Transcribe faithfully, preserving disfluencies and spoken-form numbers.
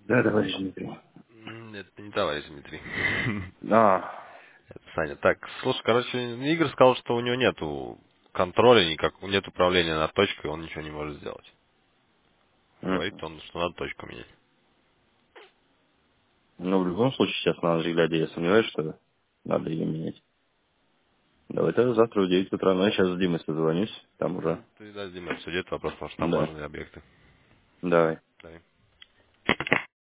Да, товарищ Дмитрий. М, Это не товарищ Дмитрий. А, Это Саня. Так, слушай, короче, Игорь сказал, что у него нету контроля, никак, нет управления над точкой, он ничего не может сделать. Говорит мгм. он, что надо точку менять. Ну, в любом случае, сейчас на ночь глядя, я сомневаюсь, что надо ее менять. Давай тогда завтра в девять утра, ну, я сейчас с Димой созвонюсь, там уже. Ну, ты да, с Димой обсудит вопрос, потому что там Да, важные объекты. давай. Давай.